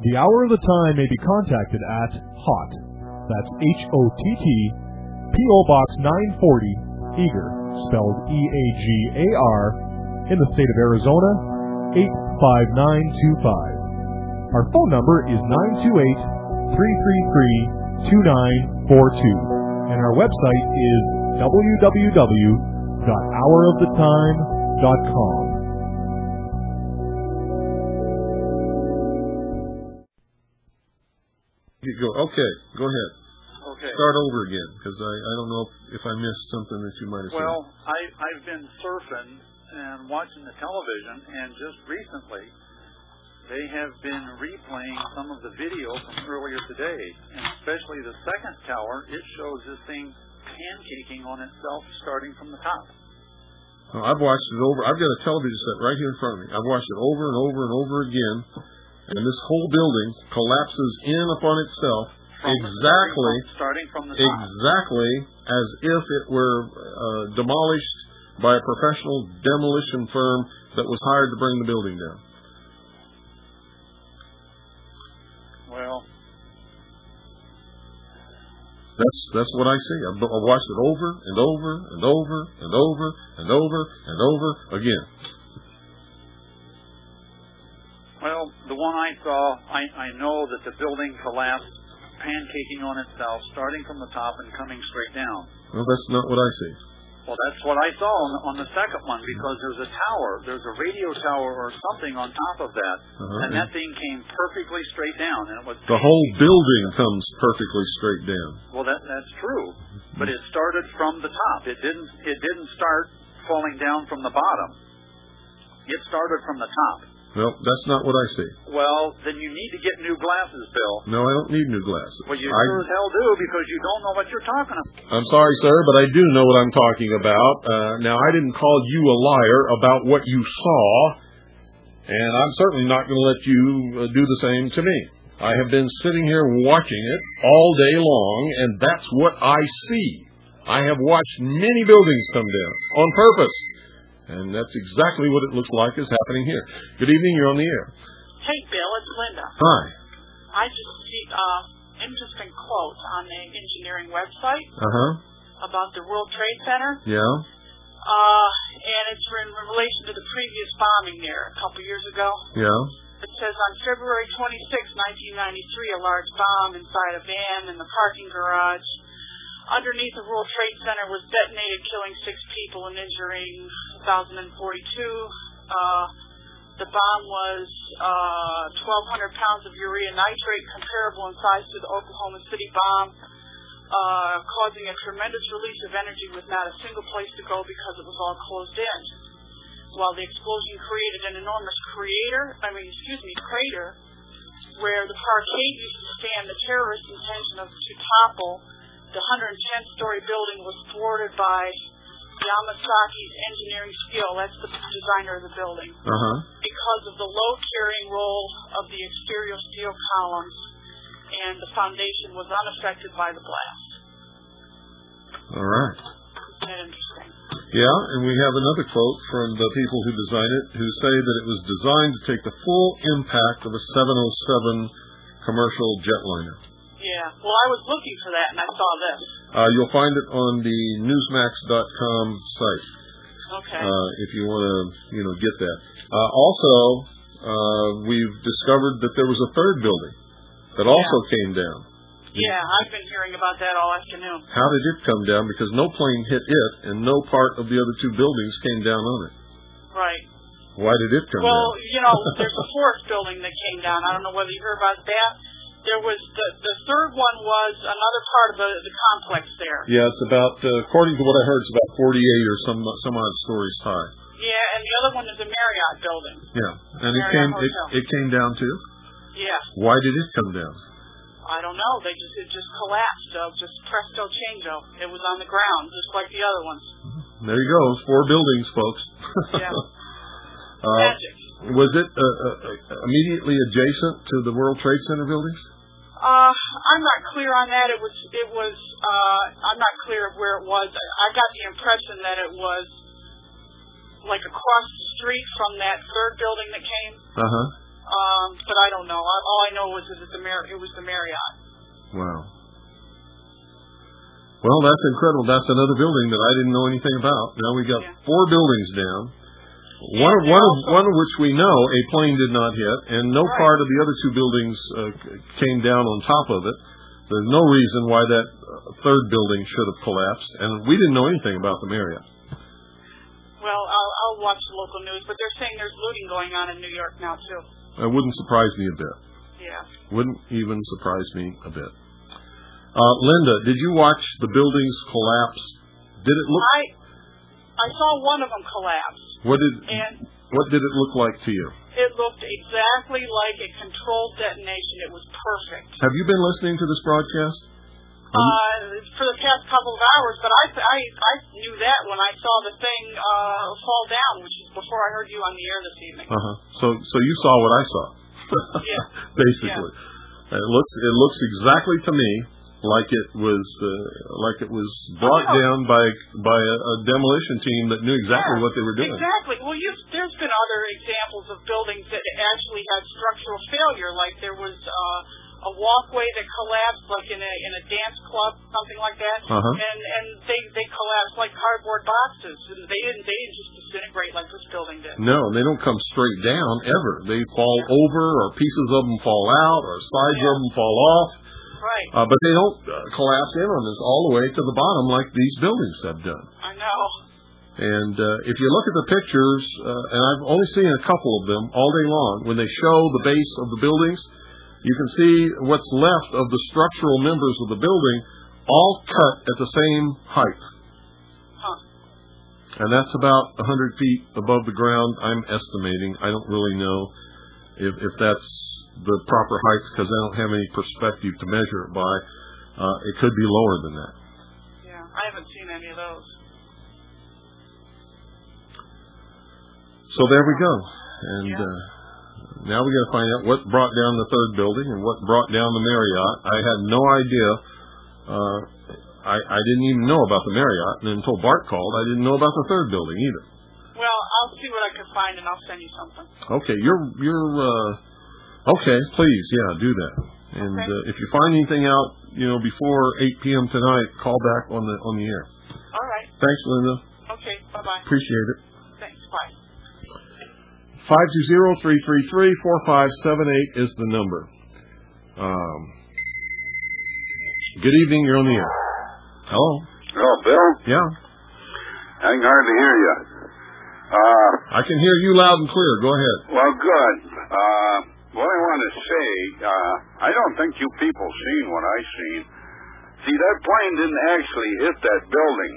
The Hour of the Time may be contacted at HOTT, that's HOTT, P.O. Box 940, Eagar, spelled E-A-G-A-R, in the state of Arizona, 85925. Our phone number is 928-333-2942, and our website is www.houroftheTime.com. Okay, go ahead. Okay. Start over again, because I don't know if I missed something that you might have said. Well, I've been surfing and watching the television, and just recently they have been replaying some of the video from earlier today, and especially the second tower. It shows this thing pancaking on itself starting from the top. Well, I've watched it over. I've got a television set right here in front of me. I've watched it over and over and over again, and this whole building collapses in upon itself starting from the top. Exactly as if it were demolished by a professional demolition firm that was hired to bring the building down. Well, that's what I see. I've watched it over and over and over and over and over and over again. Well, the one I saw, I know that the building collapsed, pancaking on itself, starting from the top and coming straight down. Well, that's not what I see. Well, that's what I saw on the second one, because there's a tower, there's a radio tower or something on top of that, and that thing came perfectly straight down, and it was the whole building comes perfectly straight down. Well, that's true, but it started from the top. It didn't start falling down from the bottom. It started from the top. Well, that's not what I see. Well, then you need to get new glasses, Bill. No, I don't need new glasses. Well, you sure as hell do, because you don't know what you're talking about. I'm sorry, sir, but I do know what I'm talking about. Now, I didn't call you a liar about what you saw, and I'm certainly not going to let you do the same to me. I have been sitting here watching it all day long, and that's what I see. I have watched many buildings come down on purpose. And that's exactly what it looks like is happening here. Good evening, you're on the air. Hey, Bill, it's Linda. Hi. I just see interesting quote on the engineering website about the World Trade Center. Yeah. And it's in relation to the previous bombing there a couple years ago. Yeah. It says on February 26, 1993, a large bomb inside a van in the parking garage underneath the World Trade Center was detonated, killing 6 people and injuring 1,042. The bomb was 1,200 pounds of urea nitrate, comparable in size to the Oklahoma City bomb, causing a tremendous release of energy with not a single place to go because it was all closed in. While the explosion created an enormous crater where the parkade used to stand, the terrorist intention to topple the 110-story building was thwarted by Yamasaki's engineering skill. That's the designer of the building. Because of the low carrying role of the exterior steel columns, and the foundation was unaffected by the blast. All right. Isn't that interesting? Yeah, and we have another quote from the people who designed it, who say that it was designed to take the full impact of a 707 commercial jetliner. Yeah, well, I was looking for that, and I saw this. You'll find it on the Newsmax.com site. Okay. If you want to, get that. Also, we've discovered that there was a third building that also came down. Yeah, I've been hearing about that all afternoon. How did it come down? Because no plane hit it, and no part of the other 2 buildings came down on it. Right. Why did it come down? Well, there's a 4th building that came down. I don't know whether you heard about that. There was the third one was another part of the complex there. Yeah, it's about, according to what I heard, it's about 48 or some odd stories high. Yeah, and the other one is a Marriott building. Yeah, and it came down too. Yeah. Why did it come down? I don't know. It just collapsed. Just presto changeo. It was on the ground, just like the other ones. There you go. 4 buildings, folks. Yeah. Magic. Was it immediately adjacent to the World Trade Center buildings? I'm not clear on that. It was. I'm not clear of where it was. I got the impression that it was like across the street from that third building that came. But I don't know. All I know was that it was the Marriott. Wow. Well, that's incredible. That's another building that I didn't know anything about. Now we got 4 buildings down. One of which we know a plane did not hit, and no part of the other 2 buildings came down on top of it. There's no reason why that third building should have collapsed, and we didn't know anything about the Marriott. Well, I'll watch the local news, but they're saying there's looting going on in New York now too. It wouldn't surprise me a bit. Yeah. Wouldn't even surprise me a bit. Linda, did you watch the buildings collapse? Did it look? I saw one of them collapse. What did it look like to you? It looked exactly like a controlled detonation. It was perfect. Have you been listening to this broadcast? For the past couple of hours, but I knew that when I saw the thing fall down, which is before I heard you on the air this evening. So you saw what I saw. Yeah. Basically, yeah. It looks exactly to me like it was brought down by a demolition team that knew exactly what they were doing. Exactly. Well, there's been other examples of buildings that actually had structural failure, like there was a walkway that collapsed, like in a dance club, something like that, and they collapsed like cardboard boxes, and they didn't just disintegrate like this building did. No, and they don't come straight down ever. They fall over, or pieces of them fall out, or sides of them fall off. Right. But they don't collapse in on us all the way to the bottom like these buildings have done. I know. And if you look at the pictures, and I've only seen a couple of them all day long, when they show the base of the buildings, you can see what's left of the structural members of the building all cut at the same height. And that's about 100 feet above the ground, I'm estimating. I don't really know if that's the proper height because I don't have any perspective to measure it by. It could be lower than that. Yeah, I haven't seen any of those. So there we go. And now we got to find out what brought down the third building and what brought down the Marriott. I had no idea. I didn't even know about the Marriott, and until Bart called, I didn't know about the third building either. Well, I'll see what I can find, and I'll send you something. Okay, okay, please, do that. And if you find anything out, before 8 p.m. tonight, call back on the air. All right. Thanks, Linda. Okay, bye-bye. Appreciate it. Thanks, bye. 520-333-4578 is the number. Good evening, you're on the air. Hello? Hello, Bill? Yeah. I can hardly hear you. I can hear you loud and clear. Go ahead. Well, good. What I want to say, I don't think you people seen what I seen. See, that plane didn't actually hit that building.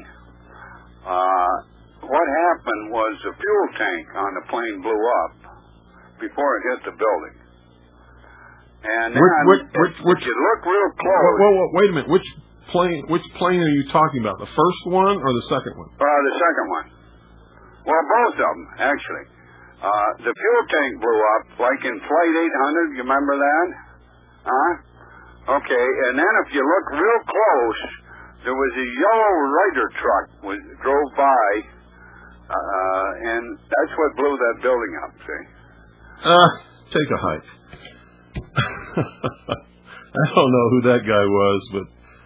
What happened was the fuel tank on the plane blew up before it hit the building. And then, if you look real close... Wait a minute. Which plane are you talking about? The first one or the second one? The second one. Well, both of them, actually. The fuel tank blew up, like in Flight 800. You remember that? Okay, and then if you look real close, there was a yellow Ryder truck drove by, and that's what blew that building up, see? Take a hike. I don't know who that guy was, but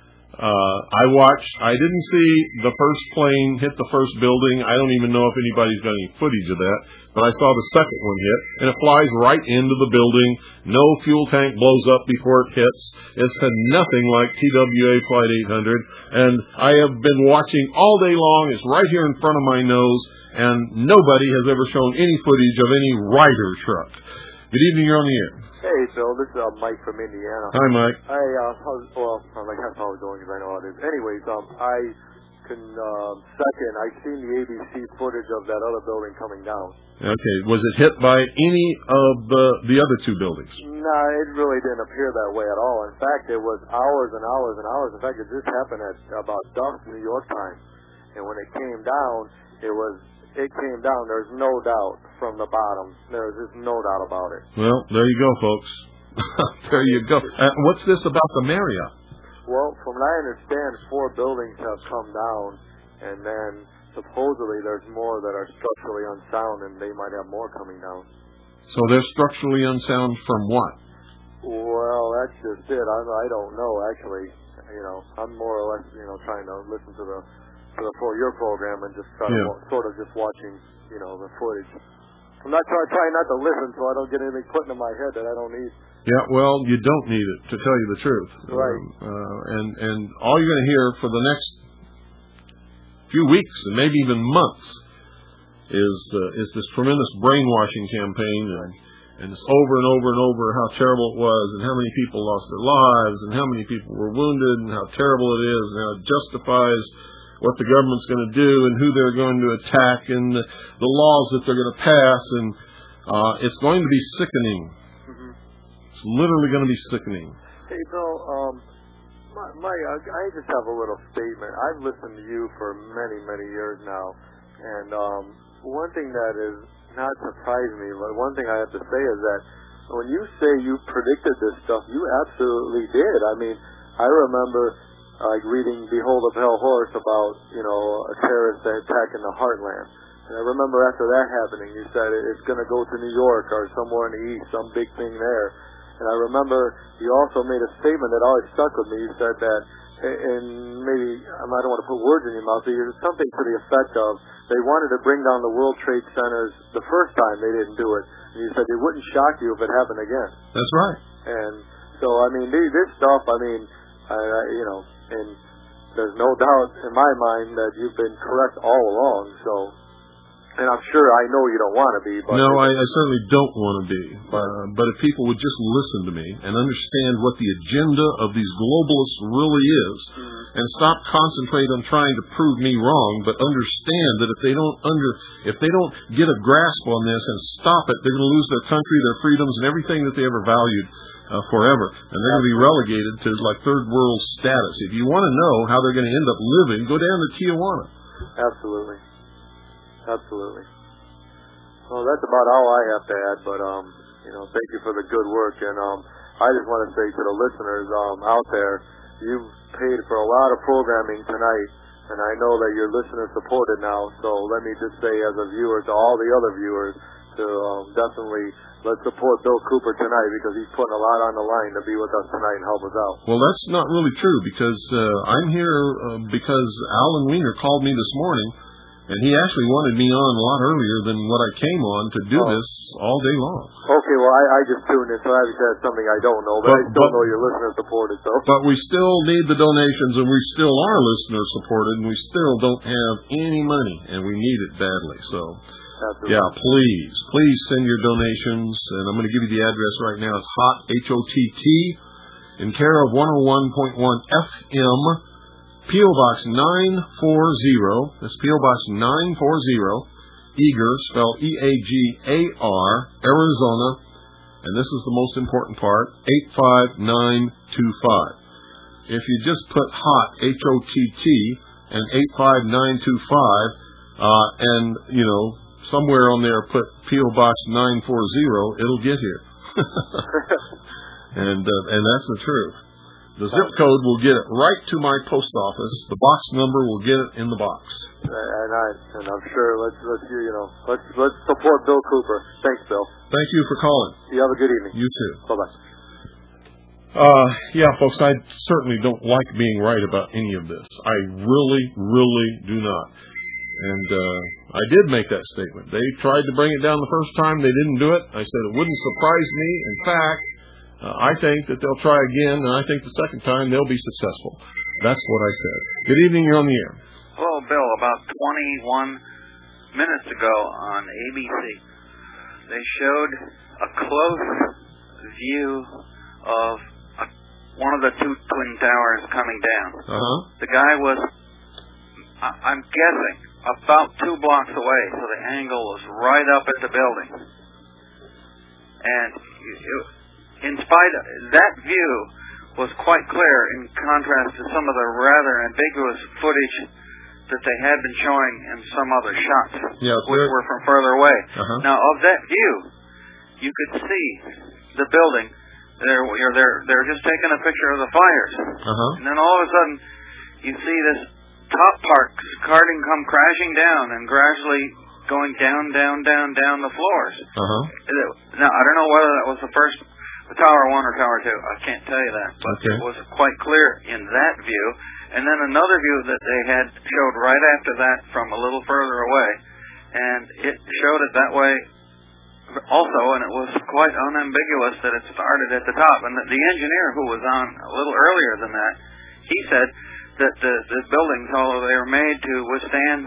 I didn't see the first plane hit the first building. I don't even know if anybody's got any footage of that, but I saw the second one hit, and it flies right into the building. No fuel tank blows up before it hits. It's had nothing like TWA Flight 800, and I have been watching all day long. It's right here in front of my nose, and nobody has ever shown any footage of any Ryder truck. Good evening, you're on the air. Hey, Phil, this is Mike from Indiana. Hi, Mike. Hey, that's how I was doing because I know how it is. Anyways, I can second, I seen the ABC footage of that other building coming down. Okay, was it hit by any of the other two buildings? No, it really didn't appear that way at all. In fact, it was hours and hours and hours. In fact, it just happened at about dusk New York time. And when it came down, it came down, there's no doubt, from the bottom. There's just no doubt about it. Well, there you go, folks. There you go. What's this about the Marriott? Well, from what I understand, 4 buildings have come down, and then supposedly there's more that are structurally unsound, and they might have more coming down. So they're structurally unsound from what? Well, that's just it. I don't know, actually. I'm more or less, trying to listen to your program and just try to sort of just watching, the footage. I'm not trying not to listen so I don't get anything put into my head that I don't need. Yeah, well, you don't need it, to tell you the truth. Right. And all you're going to hear for the next few weeks and maybe even months is this tremendous brainwashing campaign, and it's over and over and over how terrible it was, and how many people lost their lives, and how many people were wounded, and how terrible it is, and how it justifies what the government's going to do, and who they're going to attack, and the laws that they're going to pass, and it's going to be sickening. Mm-hmm. It's literally going to be sickening. Hey, Bill, I just have a little statement. I've listened to you for many, many years now, and one thing that is not surprised me, but one thing I have to say is that when you say you predicted this stuff, you absolutely did. I mean, I remember reading Behold a Pale Horse about, a terrorist attack in the Heartland. And I remember after that happening, you said it's going to go to New York or somewhere in the East, some big thing there. And I remember you also made a statement that always stuck with me. You said that, and maybe, I don't want to put words in your mouth, but it's something to the effect of, they wanted to bring down the World Trade Centers the first time, they didn't do it. And you said it wouldn't shock you if it happened again. That's right. And so, this stuff, and there's no doubt in my mind that you've been correct all along, so, and I'm sure I know you don't want to be. But no, I certainly don't want to be. But if people would just listen to me and understand what the agenda of these globalists really is, and stop concentrating on trying to prove me wrong, but understand that if they don't get a grasp on this and stop it, they're going to lose their country, their freedoms, and everything that they ever valued forever. And they're going to be relegated to like third world status. If you want to know how they're going to end up living, go down to Tijuana. Absolutely. Well, that's about all I have to add, but thank you for the good work, and I just want to say to the listeners out there, you've paid for a lot of programming tonight, and I know that you're listener supported now, so let me just say as a viewer to all the other viewers to definitely let's support Bill Cooper tonight, because he's putting a lot on the line to be with us tonight and help us out. Well, that's not really true, because I'm here because Alan Wiener called me this morning, and he actually wanted me on a lot earlier than what I came on to do this all day long. Okay, well, I just tuned in, so obviously that's something I don't know, but I still know you're listener supported, so. But we still need the donations, and we still are listener supported, and we still don't have any money, and we need it badly, so. Absolutely. Yeah, please send your donations, and I'm going to give you the address right now. It's HOTT, H-O-T-T, in care of 101.1 FM, P.O. Box 940. That's P.O. Box 940, Eager, spelled E-A-G-A-R, Arizona, and this is the most important part, 85925. If you just put HOTT, H-O-T-T, and 85925, and, somewhere on there put P.O. Box 940, it'll get here. and that's the truth. The zip code will get it right to my post office. The box number will get it in the box. And I'm sure let's support Bill Cooper. Thanks, Bill. Thank you for calling. You have a good evening. You too. Bye-bye. Yeah, folks, I certainly don't like being right about any of this. I really, really do not. And I did make that statement. They tried to bring it down the first time. They didn't do it. I said it wouldn't surprise me. In fact, I think that they'll try again, and I think the second time they'll be successful. That's what I said. Good evening. You're on the air. Hello, Bill. About 21 minutes ago on ABC, they showed a close view of one of the two twin towers coming down. The guy was, I'm guessing, about 2 blocks away, so the angle was right up at the building. And in spite of that view was quite clear in contrast to some of the rather ambiguous footage that they had been showing in some other shots, which were from further away. Now, of that view, you could see the building. They're just taking a picture of the fires. And then all of a sudden, you see this top part starting come crashing down and gradually going down the floors. Uh-huh. Now, I don't know whether that was the Tower 1 or Tower 2. I can't tell you that, but Okay. it was quite clear in that view. And then another view that they had showed right after that from a little further away, and it showed it that way also, and it was quite unambiguous that it started at the top. And the engineer who was on a little earlier than that, he said that the buildings, although they were made to withstand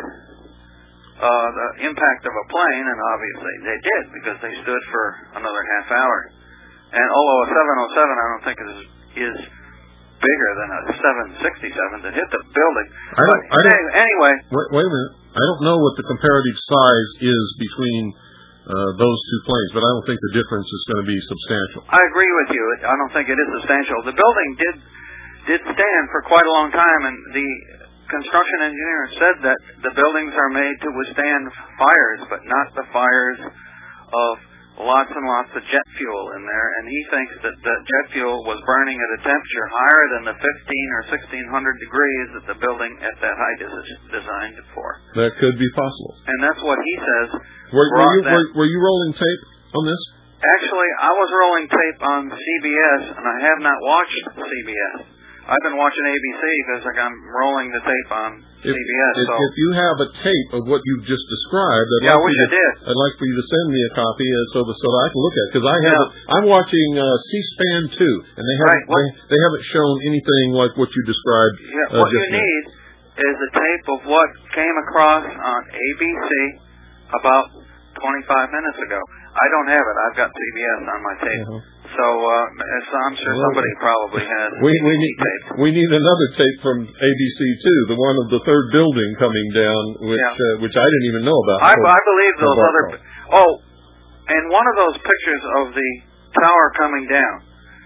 the impact of a plane, and obviously they did because they stood for another half hour. And although a 707, I don't think is bigger than a 767 that hit the building. Anyway. Wait a minute. I don't know what the comparative size is between those two planes, but I don't think the difference is going to be substantial. I agree with you. I don't think it is substantial. The building did stand for quite a long time, and the construction engineer said that the buildings are made to withstand fires, but not the fires of lots and lots of jet fuel in there. And he thinks that the jet fuel was burning at a temperature higher than the 15 or 1600 degrees that the building at that height is designed for. That could be possible. And that's what he says. Were you rolling tape on this? Actually, I was rolling tape on CBS, and I have not watched CBS. I've been watching ABC because I'm rolling the tape on CBS. If you have a tape of what you've just described, I wish I did. I'd like for you to send me a copy so that I can look at it, because I'm watching C-SPAN 2, and they haven't shown anything like what you described. Yeah, what you need is a tape of what came across on ABC about 25 minutes ago. I don't have it. I've got CBS on my tape. So I'm sure somebody probably has. We need another tape from ABC too, the one of the third building coming down, which I didn't even know about. I believe those other. And one of those pictures of the tower coming down.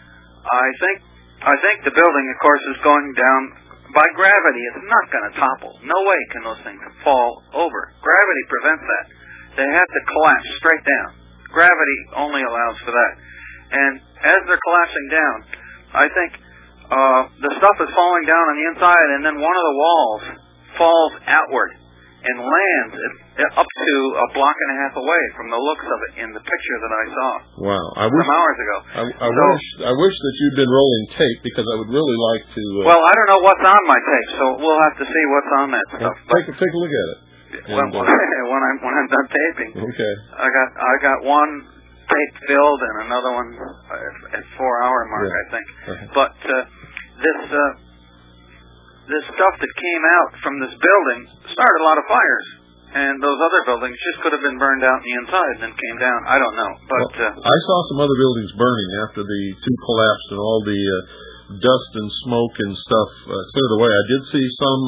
I think the building, of course, is going down by gravity. It's not going to topple. No way can those things fall over. Gravity prevents that. They have to collapse straight down. Gravity only allows for that. And as they're collapsing down, I think the stuff is falling down on the inside, and then one of the walls falls outward and lands up to a block and a half away from the looks of it in the picture that I saw some hours ago. I wish that you'd been rolling tape, because I would really like to... Well, I don't know what's on my tape, so we'll have to see what's on that stuff. Take a look at it. When I'm done taping. Okay. I got one tape filled and another one at 4-hour mark, I think. But this stuff that came out from this building started a lot of fires, and those other buildings just could have been burned out on the inside and then came down. I don't know, but I saw some other buildings burning after the two collapsed and all the dust and smoke and stuff cleared away. I did see some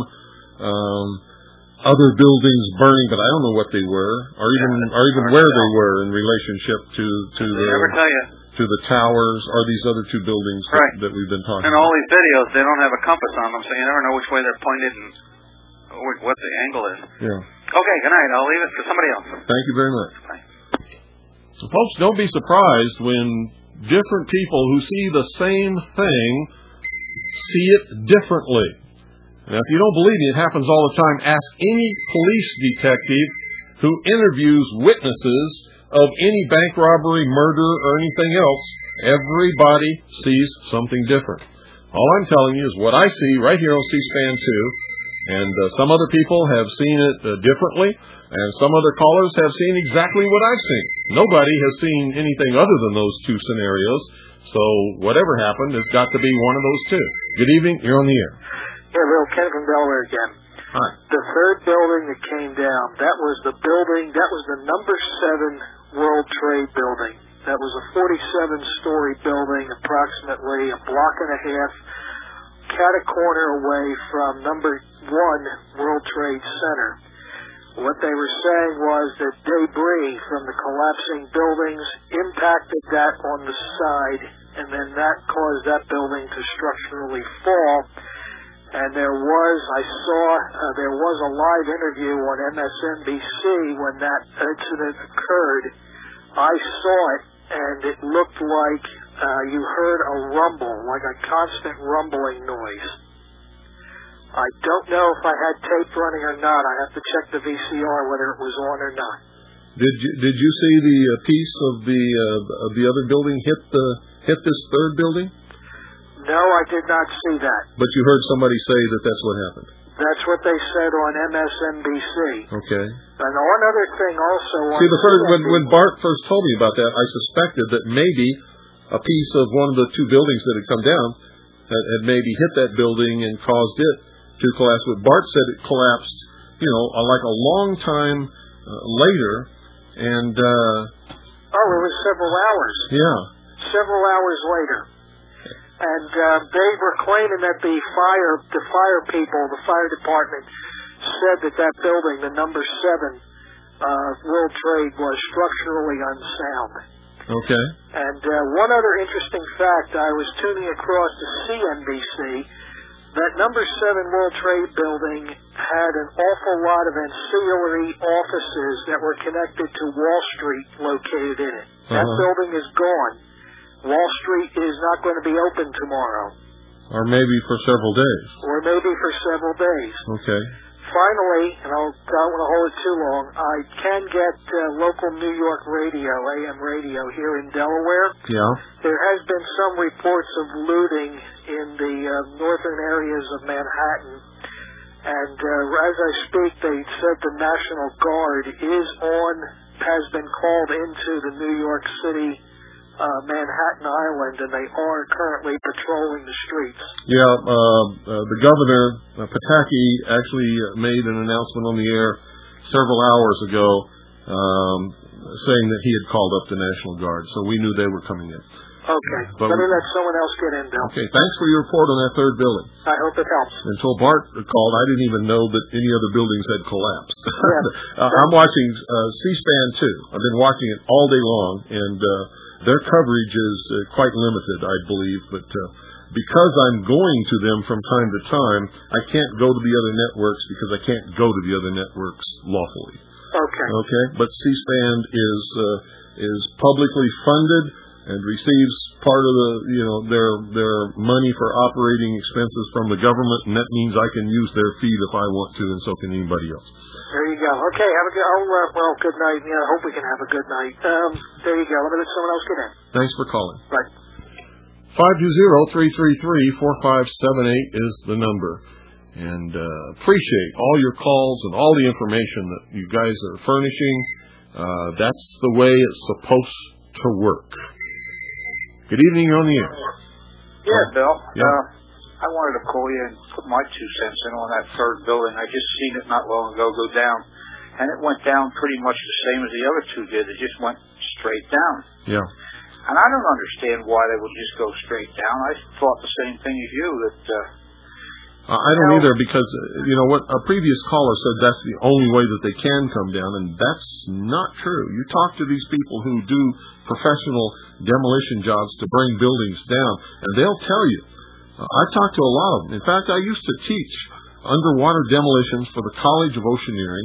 other buildings burning, but I don't know what they were, or even where they were in relationship to the towers or these other two buildings that we've been talking about. And all these videos, they don't have a compass on them, so you never know which way they're pointed and what the angle is. Yeah. Okay, good night. I'll leave it for somebody else. Thank you very much. Bye. Folks, don't be surprised when different people who see the same thing see it differently. Now, if you don't believe me, it happens all the time. Ask any police detective who interviews witnesses of any bank robbery, murder, or anything else. Everybody sees something different. All I'm telling you is what I see right here on C-SPAN 2, and some other people have seen it differently, and some other callers have seen exactly what I've seen. Nobody has seen anything other than those two scenarios, so whatever happened has got to be one of those two. Good evening. You're on the air. Yeah, Bill, Ken from Delaware again. Hi. The third building that came down, that was the number 7 World Trade Building. That was a 47-story building, approximately a block and a half, cat-a-corner away from number 1 World Trade Center. What they were saying was that debris from the collapsing buildings impacted that on the side, and then that caused that building to structurally fall. And there was a live interview on MSNBC when that incident occurred. I saw it, and it looked like you heard a rumble, like a constant rumbling noise. I don't know if I had tape running or not. I have to check the VCR whether it was on or not. Did you see the piece of the other building hit this third building? No, I did not see that. But you heard somebody say that that's what happened. That's what they said on MSNBC. Okay. And one other thing also. See, when Bart first told me about that, I suspected that maybe a piece of one of the two buildings that had come down had maybe hit that building and caused it to collapse. But Bart said it collapsed, like a long time later, and it was several hours. Yeah. Several hours later. And they were claiming that the fire people, the fire department, said that building, the number 7 World Trade, was structurally unsound. Okay. And one other interesting fact, I was tuning across to CNBC. That number 7 World Trade building had an awful lot of ancillary offices that were connected to Wall Street located in it. That building is gone. Wall Street is not going to be open tomorrow. Or maybe for several days. Okay. Finally, and I don't want to hold it too long, I can get local New York radio, AM radio here in Delaware. Yeah. There has been some reports of looting in the northern areas of Manhattan. And as I speak, they said the National Guard has been called into the New York City Manhattan Island, and they are currently patrolling the streets. Yeah, the governor, Pataki, actually made an announcement on the air several hours ago saying that he had called up the National Guard, so we knew they were coming in. Okay, better let someone else get in, Bill. Okay, thanks for your report on that third building. I hope it helps. Until Bart called, I didn't even know that any other buildings had collapsed. Yeah. I'm watching C-SPAN too. I've been watching it all day long, and their coverage is quite limited, I believe, but because I'm going to them from time to time, I can't go to the other networks because I can't go to the other networks lawfully. Okay, but C-SPAN is publicly funded and receives part of their money for operating expenses from the government, and that means I can use their feed if I want to, and so can anybody else. There you go. Okay, have a good. Good night. Yeah, I hope we can have a good night. There you go. Let me let someone else get in. Thanks for calling. Right. 520-333-4578 is the number, and appreciate all your calls and all the information that you guys are furnishing. That's the way it's supposed to work. Good evening, you're on the air. Yeah, Bill. Yeah. I wanted to call you and put my 2 cents in on that third building. I just seen it not long ago go down, and it went down pretty much the same as the other 2 did. It just went straight down. Yeah. And I don't understand why they would just go straight down. I thought the same thing as you, that... I don't either, because, what a previous caller said, that's the only way that they can come down, and that's not true. You talk to these people who do professional demolition jobs to bring buildings down, and they'll tell you. I've talked to a lot of them. In fact, I used to teach underwater demolitions for the College of Oceaneering.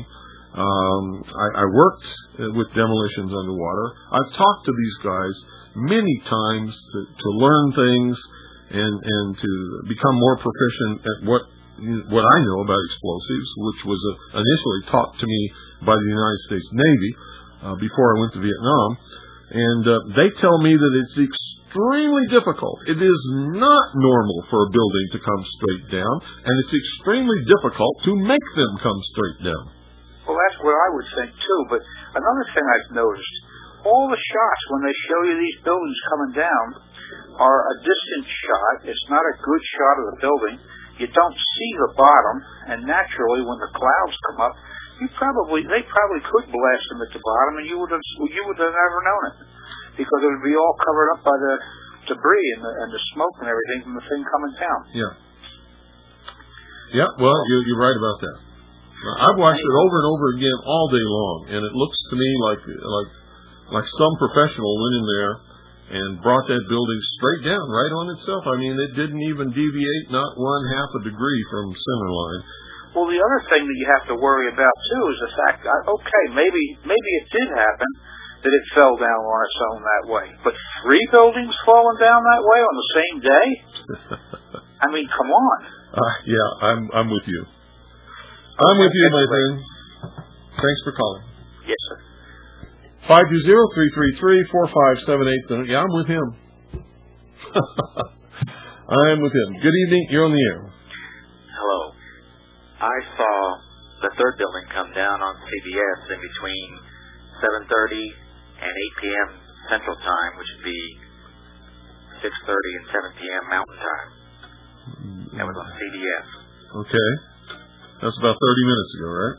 I worked with demolitions underwater. I've talked to these guys many times to learn things and to become more proficient at what I know about explosives, which was initially taught to me by the United States Navy before I went to Vietnam. And they tell me that it's extremely difficult. It is not normal for a building to come straight down, and it's extremely difficult to make them come straight down. Well, that's what I would think, too. But another thing I've noticed, all the shots, when they show you these buildings coming down, are a distant shot. It's not a good shot of the building. You don't see the bottom, and naturally, when the clouds come up, they probably could blast them at the bottom, and you would have never known it, because it would be all covered up by the debris and the smoke and everything from the thing coming down. Yeah. Yeah. Well, you're right about that. I've watched it over and over again all day long, and it looks to me like some professional went in there and brought that building straight down, right on itself. I mean, it didn't even deviate not 1/2 a degree from center line. Well, the other thing that you have to worry about, too, is the fact, maybe it did happen that it fell down on its own that way. But 3 buildings falling down that way on the same day? I mean, come on. Yeah, I'm with you. I'm with you, my friend. Thanks for calling. Yes, sir. 520-333-4578. Yeah, I'm with him. I'm with him. Good evening. You're on the air. Hello. I saw the third building come down on CBS in between 7:30 and 8 p.m. Central Time, which would be 6:30 and 7 p.m. Mountain Time. That was on CBS. Okay. That's about 30 minutes ago, right?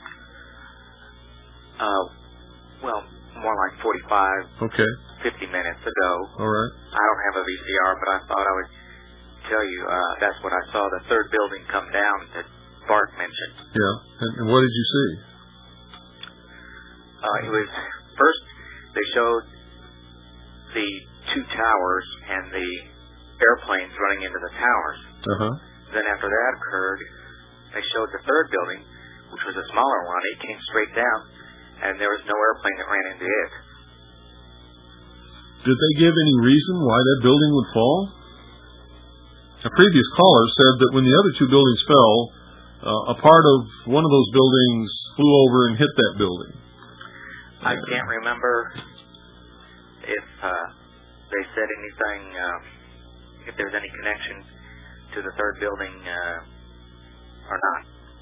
Well, more like 45, 50 minutes ago. All right. I don't have a VCR, but I thought I would tell you that's what I saw, the third building come down that Bart mentioned. Yeah. And what did you see? It was, first, they showed the two towers and the airplanes running into the towers. Then after that occurred, they showed the third building, which was a smaller one. It came straight down, and there was no airplane that ran into it. Did they give any reason why that building would fall? A previous caller said that when the other two buildings fell, a part of one of those buildings flew over and hit that building. I can't remember if they said anything, if there's any connection to the third building or not.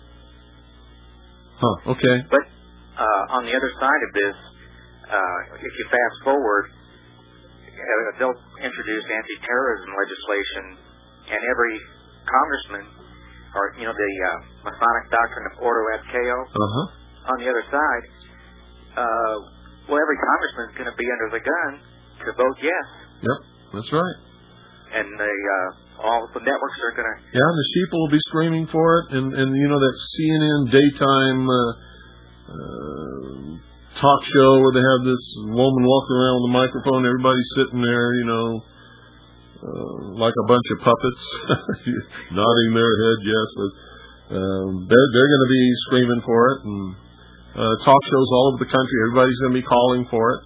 Okay. But on the other side of this, if you fast forward, they'll introduce anti-terrorism legislation, and every congressman, or the Masonic doctrine of Ordo et Chaos, on the other side, every congressman is going to be under the gun to vote yes. Yep, that's right. And all the networks are going to... Yeah, and the sheep will be screaming for it, and that CNN daytime talk show where they have this woman walking around with a microphone, everybody's sitting there, like a bunch of puppets, nodding their head, yes. They're going to be screaming for it, and talk shows all over the country, everybody's going to be calling for it.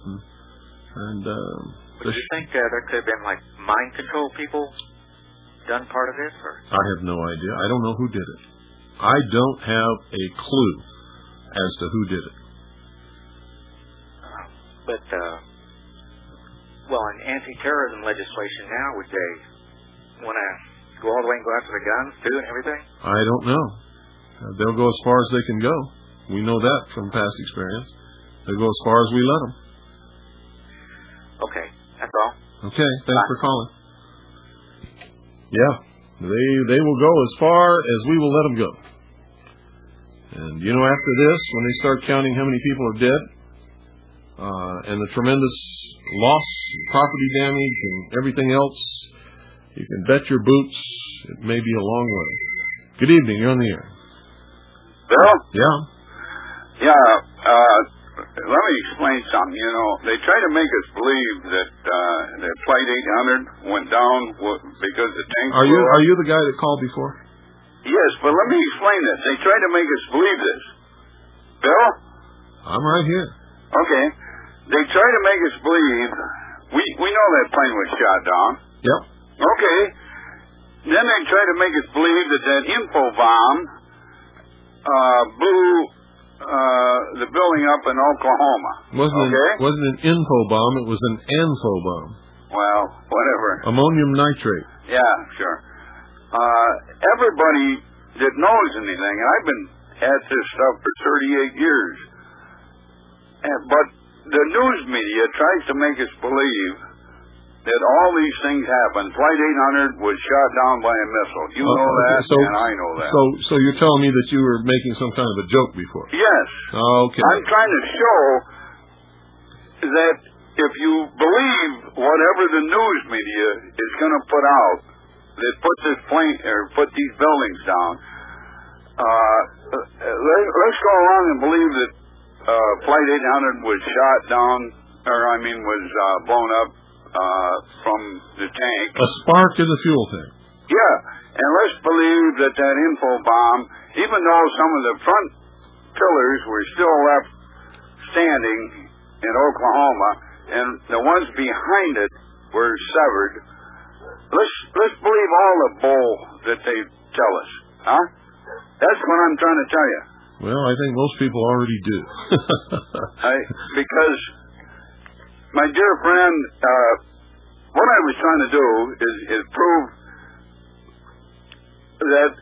Do you think there could have been like mind control people done part of this? Or? I have no idea. I don't know who did it. I don't have a clue as to who did it. But, in anti-terrorism legislation now, would they want to go all the way and go after the guns, too, and everything? I don't know. They'll go as far as they can go. We know that from past experience. They'll go as far as we let them. Okay, that's all. Okay, thanks for calling. Yeah, they will go as far as we will let them go. And, after this, when they start counting how many people are dead, and the tremendous loss, property damage, and everything else, you can bet your boots it may be a long way. Good evening. You're on the air. Bill? Yeah. Yeah. Let me explain something. They try to make us believe that Flight 800 went down because the tank. Are you the guy that called before? Yes, but let me explain this. They try to make us believe this. Bill? I'm right here. Okay. They try to make us believe we know that plane was shot down. Yep. Okay. Then they try to make us believe that info bomb blew the building up in Oklahoma. Wasn't an info bomb, it was an ANFO bomb. Well, whatever. Ammonium nitrate. Yeah, sure. Everybody that knows anything, and I've been at this stuff for 38 years, but the news media tries to make us believe that all these things happen. Flight 800 was shot down by a missile. You know that, and I know that. So you're telling me that you were making some kind of a joke before? Yes. Okay. I'm trying to show that if you believe whatever the news media is going to put out, that put this plane or put these buildings down, let's go along and believe that Flight 800 was shot down, was blown up from the tank. A spark in the fuel tank. Yeah, and let's believe that info bomb, even though some of the front pillars were still left standing in Oklahoma, and the ones behind it were severed. Let's believe all the bull that they tell us? Huh? That's what I'm trying to tell you. Well, I think most people already do. Because, my dear friend, what I was trying to do is prove that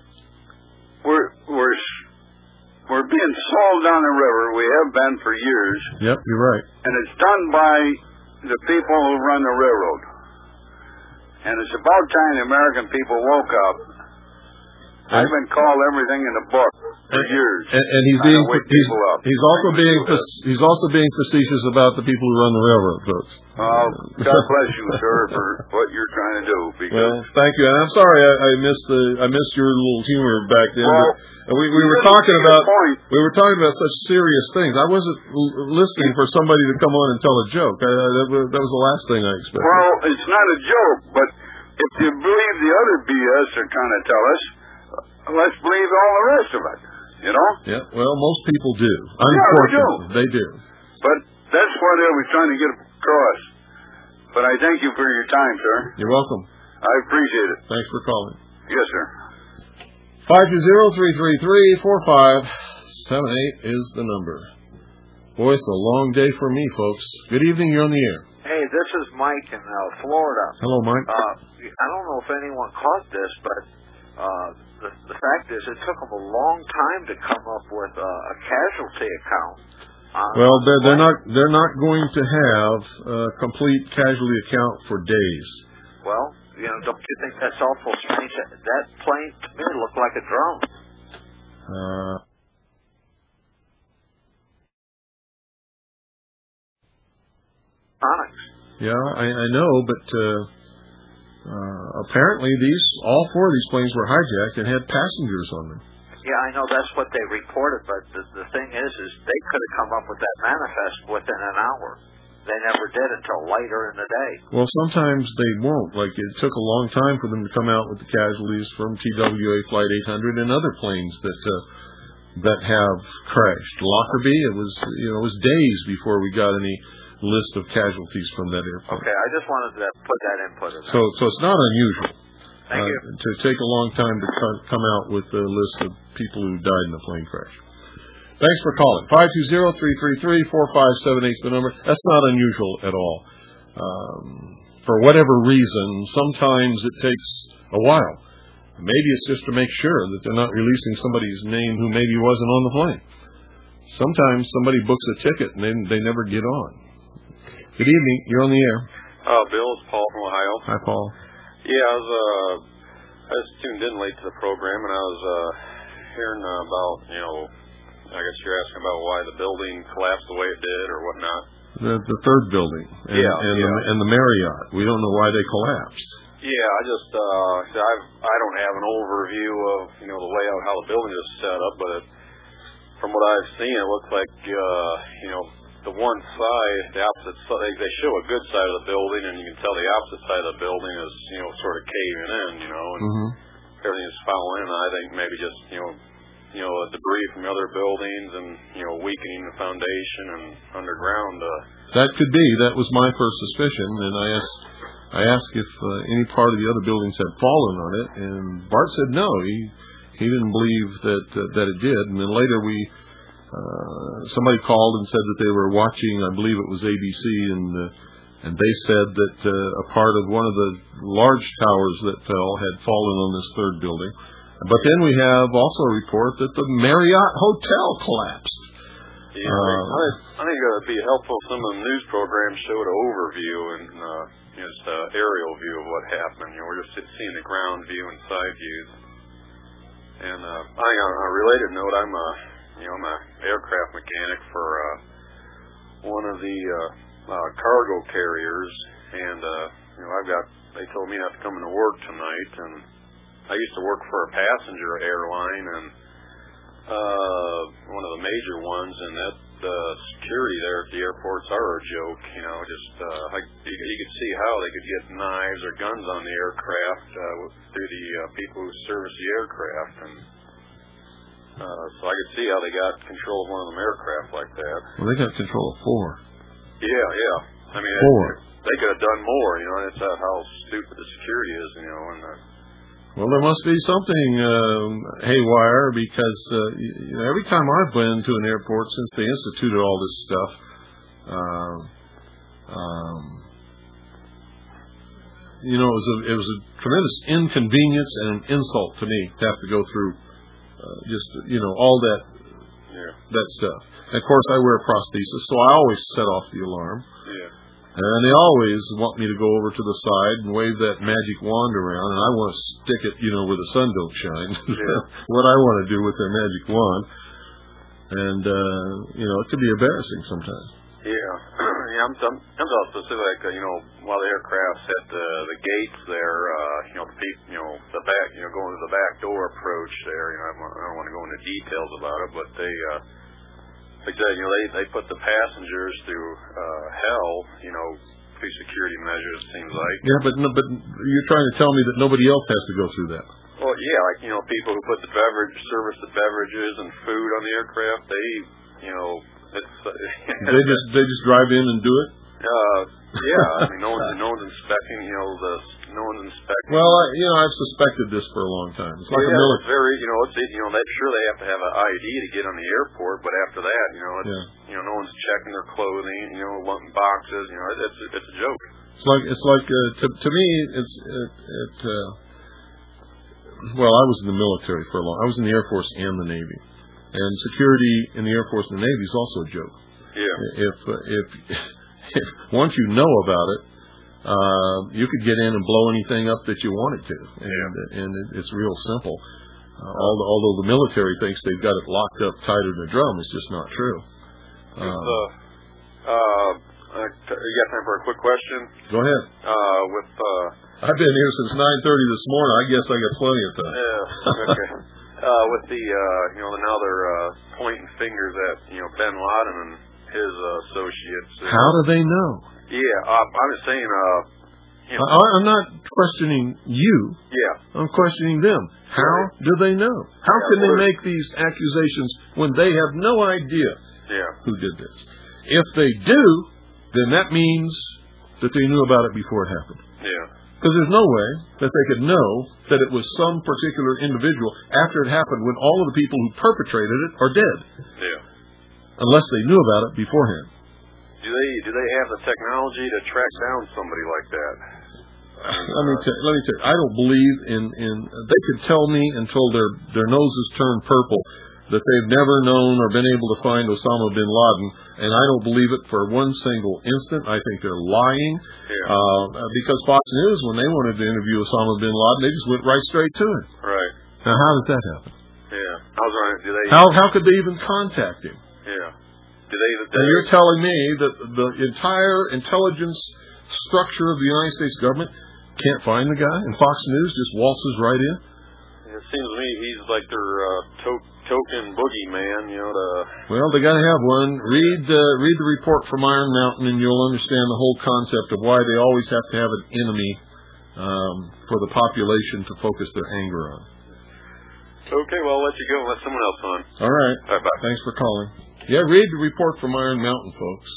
we're being sold down the river. We have been for years. Yep, you're right. And it's done by the people who run the railroad. And it's about time the American people woke up. I've been called everything in the book for years. And he's also being facetious about the people who run the railroad, folks. God bless you, sir, for what you're trying to do. Well, thank you. And I'm sorry I missed your little humor back then. Well, we were talking about such serious things. I wasn't listening for somebody to come on and tell a joke. That was the last thing I expected. Well, it's not a joke, but if you believe the other BS they're trying to tell us, let's believe all the rest of it, you know? Yeah, well, most people do. Unfortunately, they do. But that's what I was trying to get across. But I thank you for your time, sir. You're welcome. I appreciate it. Thanks for calling. Yes, sir. 520-333-4578 is the number. Boy, it's a long day for me, folks. Good evening, you're on the air. Hey, this is Mike in Florida. Hello, Mike. I don't know if anyone caught this, but the fact is it took them a long time to come up with a casualty account. Well, they're not going to have a complete casualty account for days. Well, don't you think that's awful strange? That plane to me looked like a drone. Yeah, I know, but apparently all four of these planes were hijacked and had passengers on them. Yeah, I know that's what they reported, but the thing is they could have come up with that manifest within an hour. They never did until later in the day. Well, sometimes they won't. Like, it took a long time for them to come out with the casualties from TWA Flight 800 and other planes that have crashed. Lockerbie, it was days before we got any list of casualties from that airplane. Okay, I just wanted to put that input in there. So it's not unusual. Thank you. To take a long time to come out with a list of people who died in a plane crash. Thanks for calling. 520-333-4578 is the number. That's not unusual at all. For whatever reason, sometimes it takes a while. Maybe it's just to make sure that they're not releasing somebody's name who maybe wasn't on the plane. Sometimes somebody books a ticket and they never get on. Good evening. You're on the air. Bill, it's Paul from Ohio. Hi, Paul. Yeah, I was tuned in late to the program, and I was hearing about, I guess you're asking about why the building collapsed the way it did or whatnot. The third building. And the Marriott. We don't know why they collapsed. Yeah, I don't have an overview of, the layout, how the building is set up, but from what I've seen, it looks like, the one side, the opposite side, they show a good side of the building, and you can tell the opposite side of the building is, sort of caving in, and everything is falling in. And I think maybe just, debris from other buildings and, weakening the foundation and underground. That could be. That was my first suspicion, and I asked if any part of the other buildings had fallen on it, and Bart said no. He didn't believe that it did, and then later somebody called and said that they were watching, I believe it was ABC, and they said that a part of one of the large towers that fell had fallen on this third building. But then we have also a report that the Marriott Hotel collapsed. Yeah, I think it would be helpful if some of the news programs showed an overview and just an aerial view of what happened. We're just seeing the ground view and side views. And I think on a related note, I'm an aircraft mechanic for one of the cargo carriers, and they told me not to come into work tonight, and I used to work for a passenger airline, and one of the major ones, and that security there at the airports are a joke, you could see how they could get knives or guns on the aircraft through the people who service the aircraft, and so I could see how they got control of one of them aircraft like that. Well, they got control of 4. Yeah. I mean, 4. They could have done more, That's how stupid the security is, and Well, there must be something haywire because every time I've been to an airport since they instituted all this stuff, it was a tremendous inconvenience and an insult to me to have to go through all that stuff. And of course, I wear a prosthesis, so I always set off the alarm. Yeah. And they always want me to go over to the side and wave that magic wand around, and I want to stick it, where the sun don't shine. What I want to do with their magic wand. And, it could be embarrassing sometimes. Yeah. I'm also specific, while the aircraft's at the gates there, the back, going to the back door approach there, I don't want to go into details about it, but they put the passengers through hell, through security measures, it seems like. Yeah, but you're trying to tell me that nobody else has to go through that. Well, yeah, people who put service the beverages and food on the aircraft, they just drive in and do it? Yeah, no one's inspecting, no one's inspecting. Well, I've suspected this for a long time. It's like a military. It's very, sure they have to have an ID to get on the airport, but after that, no one's checking their clothing, boxes, it's a joke. It's like to me, well, I was in the military for a long. I was in the Air Force and the Navy, and security in the Air Force and the Navy is also a joke. Yeah. If once you know about it, you could get in and blow anything up that you wanted to, and it's real simple. Although the military thinks they've got it locked up tighter than a drum, it's just not true. You got time for a quick question? Go ahead. I've been here since 9:30 this morning. I guess I got plenty of time. Yeah. Okay. With the now they're pointing fingers at Bin Laden and his associates. How do they know? Yeah, I'm just saying. I'm not questioning you. Yeah. I'm questioning them. How do they know? How can they make these accusations when they have no idea who did this? If they do, then that means that they knew about it before it happened. Yeah. Because there's no way that they could know that it was some particular individual after it happened when all of the people who perpetrated it are dead. Yeah. Unless they knew about it beforehand. Do they have the technology to track down somebody like that? Let me tell you, I don't believe in they could tell me until their noses turn purple that they've never known or been able to find Osama bin Laden, and I don't believe it for one single instant. I think they're lying. Because Fox News, when they wanted to interview Osama bin Laden, they just went right straight to him. Right. Now, how does that happen? Yeah. I was wondering, how could they even contact him? Yeah. And you're telling me that the entire intelligence structure of the United States government can't find the guy, and Fox News just waltzes right in? It seems to me he's like their token boogeyman, Well, they got to have one. Read the report from Iron Mountain, and you'll understand the whole concept of why they always have to have an enemy for the population to focus their anger on. Okay, well, I'll let you go and let someone else on. All right. All right, bye. Thanks for calling. Yeah, read the report from Iron Mountain, folks.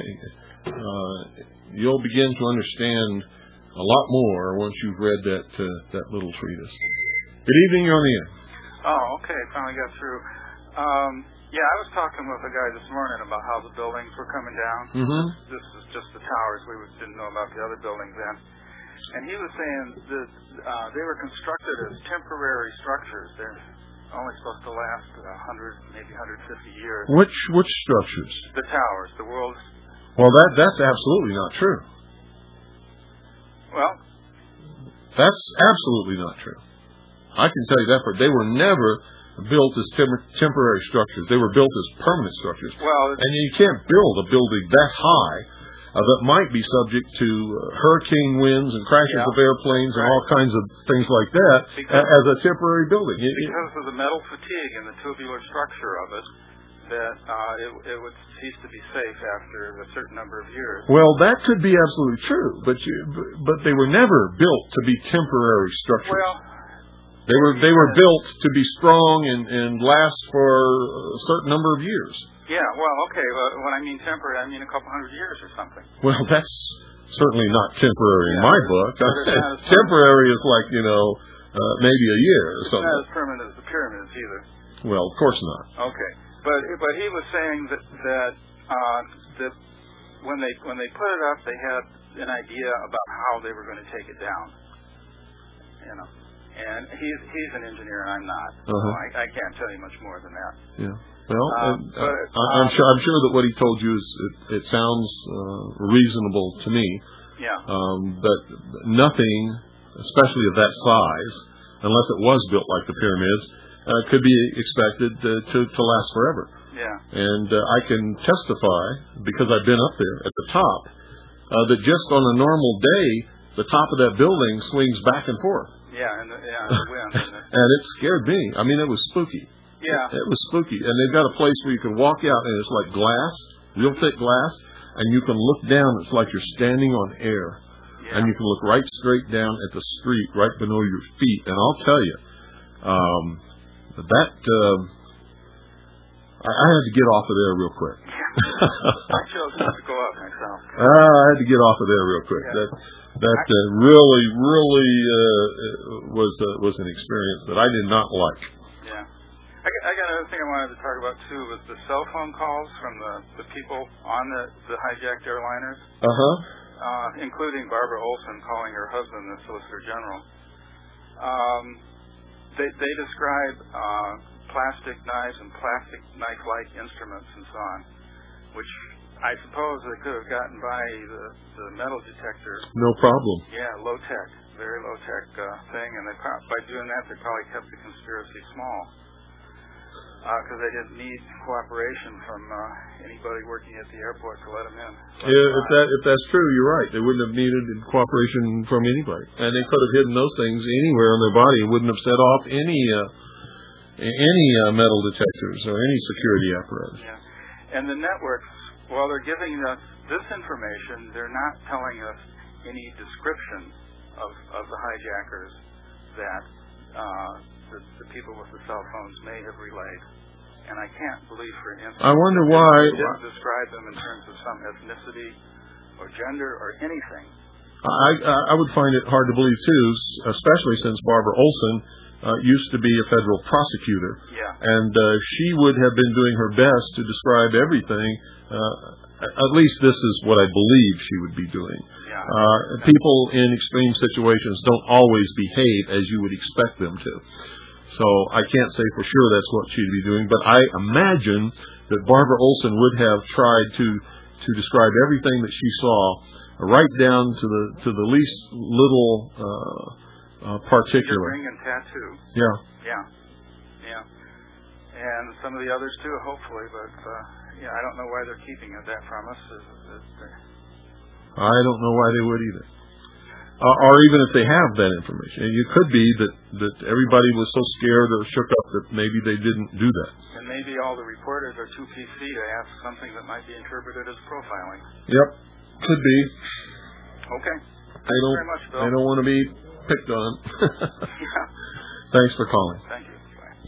You'll begin to understand a lot more once you've read that little treatise. Good evening, you're on the air. Oh, okay. Finally got through. I was talking with a guy this morning about how the buildings were coming down. Mm-hmm. This is just the towers. We didn't know about the other buildings then. And he was saying that they were constructed as temporary structures. They're only supposed to last 100, maybe 150 years. Which structures? The towers, the world's... Well, that's absolutely not true. Well... That's absolutely not true. I can tell you that, but they were never built as temporary structures. They were built as permanent structures. Well, and you can't build a building that high that might be subject to hurricane winds and crashes of airplanes and all kinds of things like that as a temporary building. Because of the metal fatigue and the tubular structure of it, that it would cease to be safe after a certain number of years. Well, that could be absolutely true, but they were never built to be temporary structures. Well, they were built to be strong and last for a certain number of years. Yeah, well, okay. When I mean temporary, I mean a couple hundred years or something. Well, that's certainly not temporary in my book. Temporary is like, maybe a year or something. Not as permanent as the pyramids either. Well, of course not. Okay, but he was saying that when they put it up, they had an idea about how they were going to take it down. You know, and he's an engineer and I'm not. So I can't tell you much more than that. Yeah. Well, I'm sure that what he told you is it sounds reasonable to me. Yeah. But nothing, especially of that size, unless it was built like the pyramids, could be expected to last forever. Yeah. And I can testify, because I've been up there at the top, that just on a normal day, the top of that building swings back and forth. Yeah, and the wind. And it scared me. I mean, it was spooky. Yeah. It was spooky. And they've got a place where you can walk out, and it's like glass, real thick glass, and you can look down. It's like you're standing on air. Yeah. And you can look right straight down at the street, right below your feet. And I'll tell you, I had to get off of there real quick. I chose not to go up myself. I had to get off of there real quick. Yeah. That really was an experience that I did not like. Yeah. I got another thing I wanted to talk about too was the cell phone calls from the people on the hijacked airliners. Including Barbara Olson calling her husband the Solicitor General. They describe plastic knives and plastic knife-like instruments and so on, which I suppose they could have gotten by the metal detector. No problem. Yeah, low-tech, very low-tech thing, and by doing that, they probably kept the conspiracy small. Because they didn't need cooperation from anybody working at the airport to let them in. If that's true, you're right. They wouldn't have needed cooperation from anybody, and they could have hidden those things anywhere on their body and wouldn't have set off any metal detectors or any security apparatus. Yeah. And the networks, while they're giving us this information, they're not telling us any description of the hijackers that the people with the cell phones may have relayed. And I can't believe for an instant. I wonder why. They didn't describe them in terms of some ethnicity or gender or anything. I would find it hard to believe, too, especially since Barbara Olson used to be a federal prosecutor. Yeah. And she would have been doing her best to describe everything. At least this is what I believe she would be doing. Yeah. People in extreme situations don't always behave as you would expect them to. So I can't say for sure that's what she'd be doing, but I imagine that Barbara Olson would have tried to describe everything that she saw, right down to the least little particular. Ring and tattoo. Yeah. Yeah. Yeah. And some of the others too, hopefully, but I don't know why they're keeping that from us. I don't know why they would either. Or even if they have that information. It could be that everybody was so scared or shook up that maybe they didn't do that. And maybe all the reporters are too PC to ask something that might be interpreted as profiling. Yep, could be. Okay. Thank you very much, Bill. I don't want to be picked on. Yeah. Thanks for calling. Thank you.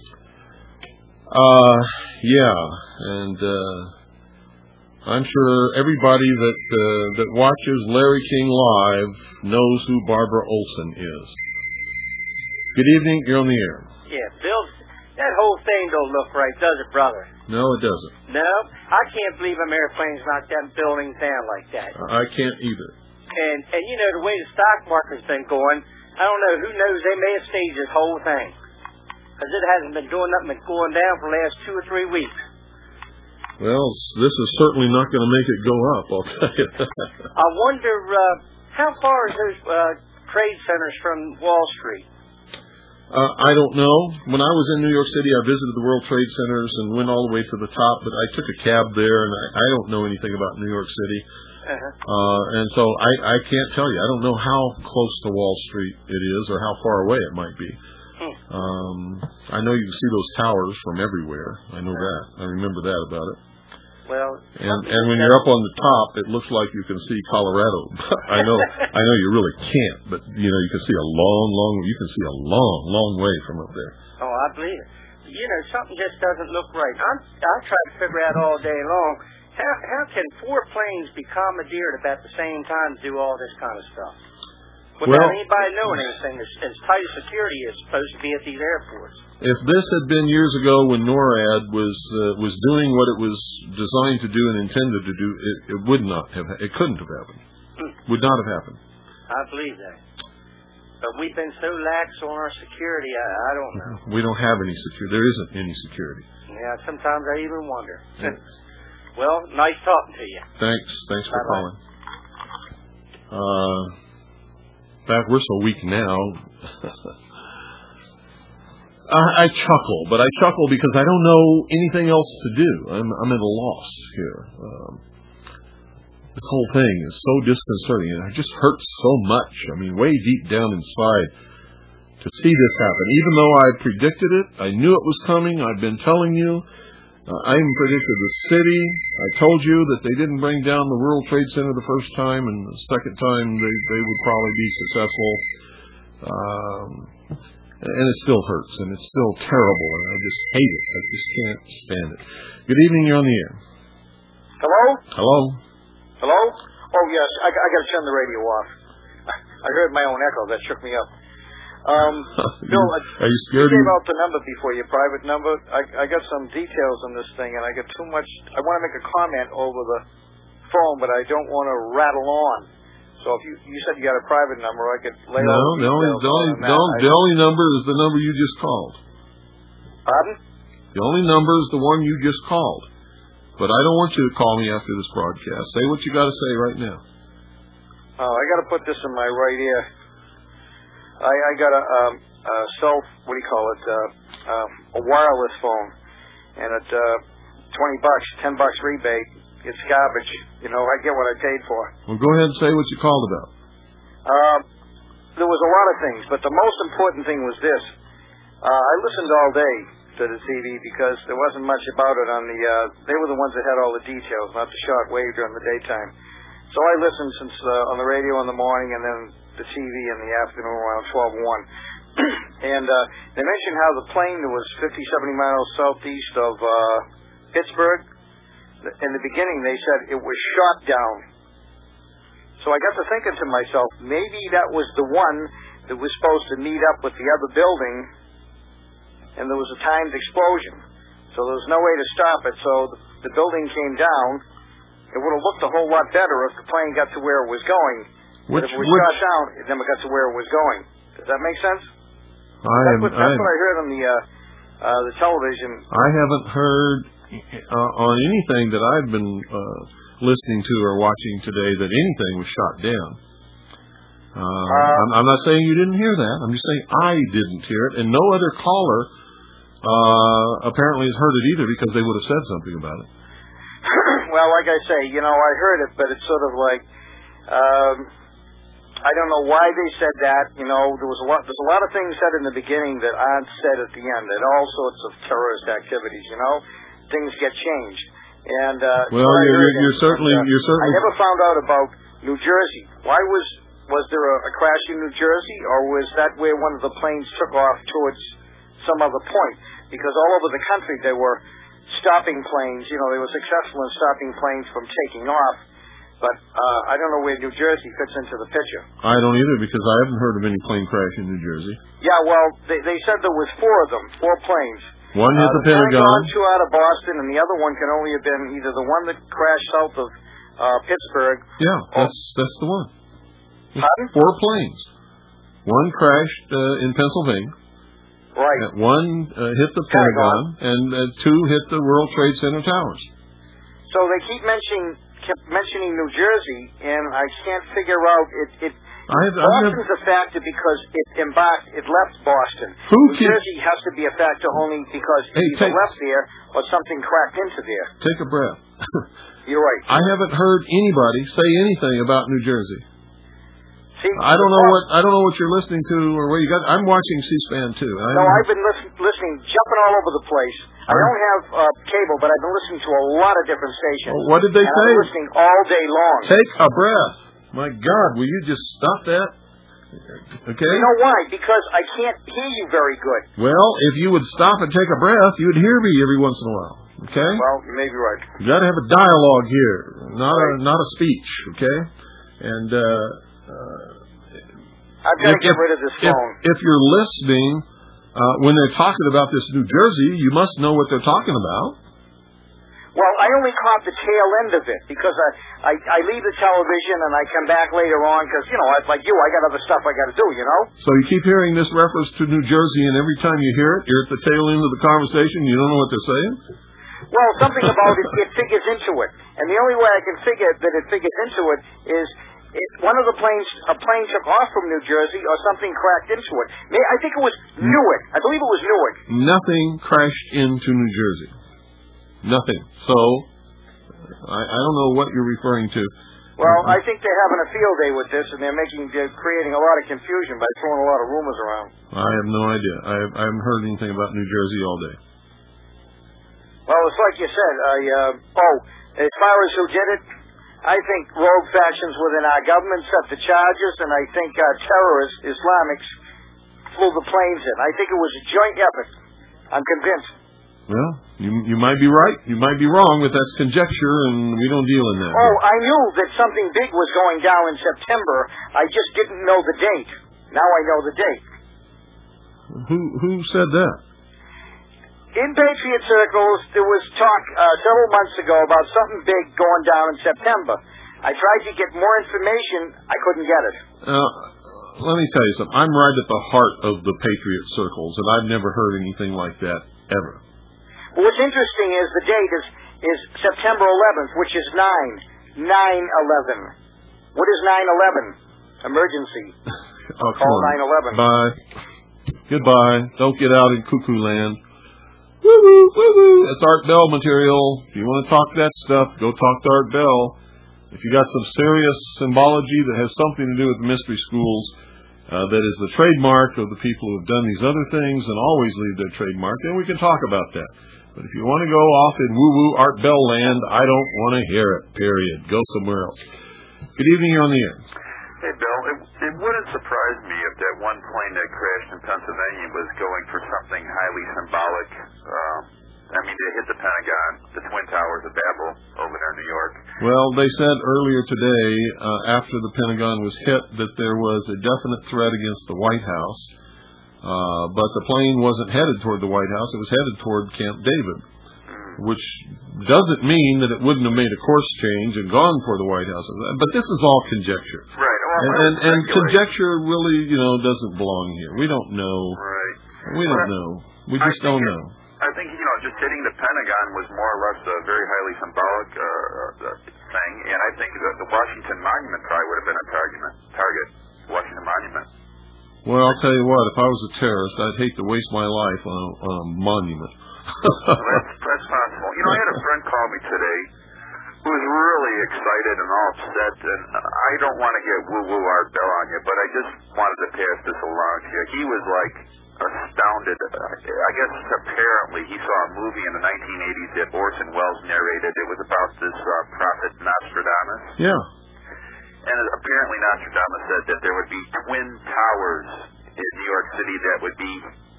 Bye. And I'm sure everybody that watches Larry King Live knows who Barbara Olson is. Good evening. You're on the air. Yeah, Bill, that whole thing don't look right, does it, brother? No, it doesn't. No? I can't believe them airplanes knocked them buildings down like that. I can't either. And you know, the way the stock market's been going, I don't know, who knows, they may have staged this whole thing. Because it hasn't been doing nothing but going down for the last 2 or 3 weeks. Well, this is certainly not going to make it go up, I'll tell you. I wonder, how far is those trade centers from Wall Street? I don't know. When I was in New York City, I visited the World Trade Centers and went all the way to the top, but I took a cab there, and I don't know anything about New York City. And so I can't tell you. I don't know how close to Wall Street it is or how far away it might be. I know you can see those towers from everywhere. I know that. I remember that about it. Well, and when you're up on the top, it looks like you can see Colorado. I know you really can't, but you can see a long way from up there. Oh, I believe it. You know, something just doesn't look right. I try to figure out all day long how can 4 planes be commandeered about the same time to do all this kind of stuff? without anybody knowing anything. As tight as security is supposed to be at these airports. If this had been years ago when NORAD was doing what it was designed to do and intended to do, it would not have. It couldn't have happened. Would not have happened. I believe that. But we've been so lax on our security, I don't know. We don't have any security. There isn't any security. Yeah, sometimes I even wonder. Well, nice talking to you. Thanks for calling. In fact, we're so weak now. I chuckle, but I chuckle because I don't know anything else to do. I'm at a loss here. This whole thing is so disconcerting, and it just hurts so much. I mean, way deep down inside, to see this happen. Even though I predicted it, I knew it was coming. I've been telling you. I even predicted the city. I told you that they didn't bring down the World Trade Center the first time, and the second time they would probably be successful. And it still hurts, and it's still terrible, and I just hate it. I just can't stand it. Good evening, you're on the air. Hello? Hello? Hello? Oh, yes, I got to turn the radio off. I heard my own echo. That shook me up. Bill, are you scared? You gave out the number before, your private number. I got some details on this thing, and I got too much. I want to make a comment over the phone, but I don't want to rattle on. So if you said you got a private number, I could lay out the only number is the number you just called. Pardon? The only number is the one you just called. But I don't want you to call me after this broadcast. Say what you got to say right now. Oh, I got to put this in my right ear. I got a a wireless phone, and at $10 rebate, it's garbage. You know, I get what I paid for. Well, go ahead and say what you called about. There was a lot of things, but the most important thing was this. I listened all day to the TV because there wasn't much about it on the, they were the ones that had all the details, not the short wave during the daytime. So I listened since on the radio in the morning and then the TV in the afternoon around 12:01. And they mentioned how the plane that was 50, 70 miles southeast of Pittsburgh, in the beginning they said it was shot down. So I got to thinking to myself, maybe that was the one that was supposed to meet up with the other building, and there was a timed explosion. So there was no way to stop it, so the building came down. It would have looked a whole lot better if the plane got to where it was going. But if it was shot down, it never got to where it was going. Does that make sense? That's what I heard on the television. I haven't heard on anything that I've been listening to or watching today that anything was shot down. I'm not saying you didn't hear that. I'm just saying I didn't hear it, and no other caller apparently has heard it either because they would have said something about it. Well, like I say, you know, I heard it, but it's sort of like I don't know why they said that. You know, there's a lot of things said in the beginning that aren't said at the end, and all sorts of terrorist activities. You know, things get changed. And well, you're certainly. I never found out about New Jersey. Why was there a crash in New Jersey, or was that where one of the planes took off towards some other point? Because all over the country they were stopping planes. You know, they were successful in stopping planes from taking off. But I don't know where New Jersey fits into the picture. I don't either, because I haven't heard of any plane crash in New Jersey. Yeah, well, they said there was 4 of them, 4 planes. One hit the Pentagon. 2 out of Boston, and the other one can only have been either the one that crashed south of Pittsburgh. Yeah, that's the one. Pardon? 4 planes. One crashed in Pennsylvania. Right. One hit the Pentagon, and 2 hit the World Trade Center towers. So they keep mentioning New Jersey, and I can't figure out Boston's a factor because it left Boston. New Jersey has to be a factor only because it either left there or something cracked into there. Take a breath. You're right. I haven't heard anybody say anything about New Jersey. See, I don't know what you're listening to or where you got. I'm watching C-SPAN too. I've been listening, jumping all over the place. I don't have cable, but I've been listening to a lot of different stations. Well, what did they say? I've been listening all day long. Take a breath. My God, will you just stop that? Okay. You know why? Because I can't hear you very good. Well, if you would stop and take a breath, you would hear me every once in a while. Okay. Well, you may be right. You got to have a dialogue here, not a speech. Okay. And I've got to get rid of this phone. If you're listening, when they're talking about this New Jersey, you must know what they're talking about. Well, I only caught the tail end of it because I leave the television and I come back later on because, like you, I got other stuff I got to do, So you keep hearing this reference to New Jersey, and every time you hear it, you're at the tail end of the conversation, you don't know what they're saying? Well, something about it figures into it. And the only way I can figure that it figures into it is one of the a plane took off from New Jersey or something crashed into it. I think it was Newark. I believe it was Newark. Nothing crashed into New Jersey. Nothing. So, I don't know what you're referring to. Well, I think they're having a field day with this, and they're creating a lot of confusion by throwing a lot of rumors around. I have no idea. I haven't heard anything about New Jersey all day. Well, it's like you said. As far as who did it, I think rogue factions within our government set the charges, and I think terrorists, Islamics, flew the planes in. I think it was a joint effort. I'm convinced. Well, you might be right. You might be wrong, but that's conjecture, and we don't deal in that. Oh, I knew that something big was going down in September. I just didn't know the date. Now I know the date. Who said that? In Patriot circles, there was talk several months ago about something big going down in September. I tried to get more information. I couldn't get it. Let me tell you something. I'm right at the heart of the Patriot circles, and I've never heard anything like that, ever. Well, what's interesting is the date is September 11th, which is 9/11. What is 9/11? Emergency. Call 9/11. Bye. Goodbye. Don't get out in cuckoo land. Woo-woo, woo-woo. That's Art Bell material. If you want to talk that stuff, go talk to Art Bell. If you got some serious symbology that has something to do with mystery schools, that is the trademark of the people who have done these other things and always leave their trademark, then we can talk about that. But if you want to go off in woo-woo Art Bell land, I don't want to hear it, period. Go somewhere else. Good evening, you're on the air. Hey, Bill, it wouldn't surprise me if that one plane that crashed in Pennsylvania was going for something highly symbolic. They hit the Pentagon, the Twin Towers of Babel over there in New York. Well, they said earlier today, after the Pentagon was hit, that there was a definite threat against the White House. But the plane wasn't headed toward the White House. It was headed toward Camp David, which doesn't mean that it wouldn't have made a course change and gone for the White House. But this is all conjecture. Right. And conjecture really, doesn't belong here. We don't know. Right. We don't know. We just don't know. I think, just hitting the Pentagon was more or less a very highly symbolic thing, and I think the Washington Monument probably would have been a target. Washington Monument. Well, I'll tell you what, if I was a terrorist, I'd hate to waste my life on a monument. That's possible. I had a friend call me today who was really excited and all upset, and I don't want to get woo-woo Art Bell on you, but I just wanted to pass this along to you. He was astounded. I guess apparently he saw a movie in the 1980s that Orson Welles narrated. It was about this prophet Nostradamus. Yeah. And apparently Nostradamus said that there would be twin towers in New York City that would be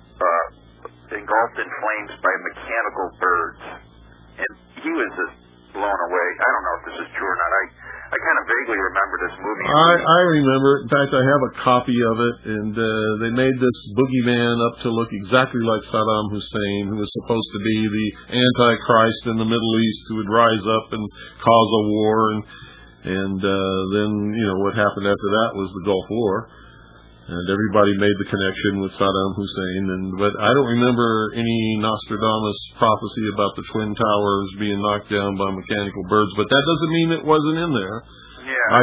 engulfed in flames by mechanical birds. And he was just blown away. I don't know if this is true or not. I kind of vaguely remember this movie. I remember. In fact, I have a copy of it, and they made this boogeyman up to look exactly like Saddam Hussein, who was supposed to be the Antichrist in the Middle East, who would rise up and cause a war, and then, what happened after that was the Gulf War, and everybody made the connection with Saddam Hussein. But I don't remember any Nostradamus prophecy about the Twin Towers being knocked down by mechanical birds. But that doesn't mean it wasn't in there. Yeah,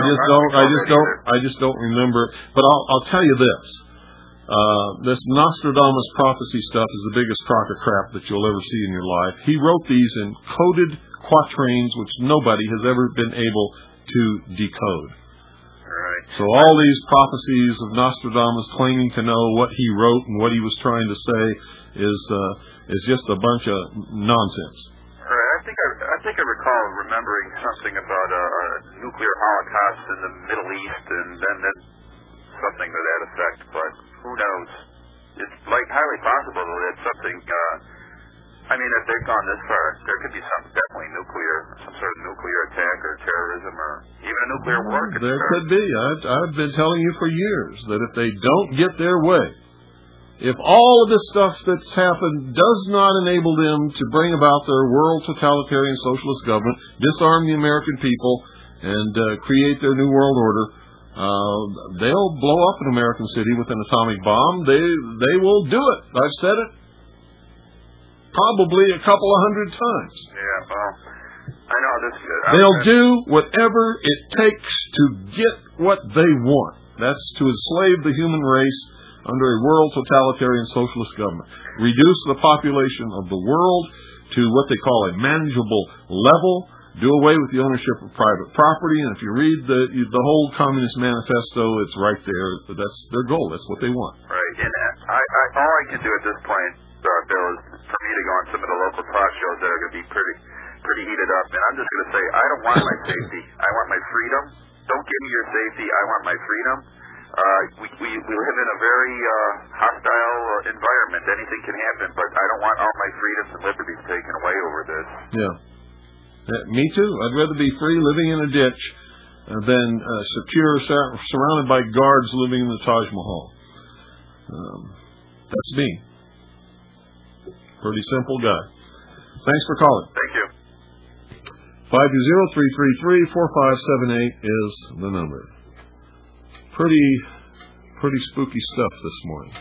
I just don't remember. But I'll tell you this: this Nostradamus prophecy stuff is the biggest crock of crap that you'll ever see in your life. He wrote these in coded quatrains, which nobody has ever been able to decode. Right. So all these prophecies of Nostradamus claiming to know what he wrote and what he was trying to say is just a bunch of nonsense. Right. I think I recall remembering something about a nuclear holocaust in the Middle East, and then something to that effect. But who knows? It's highly possible that something I mean, if they've gone this far, there could be definitely some sort of nuclear attack or terrorism or even a nuclear war. There could be. I've been telling you for years that if they don't get their way, if all of this stuff that's happened does not enable them to bring about their world totalitarian socialist government, disarm the American people, and create their new world order, they'll blow up an American city with an atomic bomb. They will do it. I've said it probably a couple of hundred times. Yeah, well, I know this. They'll do whatever it takes to get what they want. That's to enslave the human race under a world totalitarian socialist government. Reduce the population of the world to what they call a manageable level. Do away with the ownership of private property. And if you read the whole Communist Manifesto, it's right there. That's their goal. That's what they want. Right. And all I can do at this point, Bill, is for me to go on some of the local talk shows that are going to be pretty heated up. And I'm just going to say, I don't want my safety. I want my freedom. Don't give me your safety. I want my freedom. We live in a very hostile environment. Anything can happen, but I don't want all my freedoms and liberties taken away over this. Yeah. Me too. I'd rather be free living in a ditch than secure, surrounded by guards living in the Taj Mahal. That's me. Pretty simple guy. Thanks for calling. Thank you. 520-333-4578 is the number. Pretty spooky stuff this morning.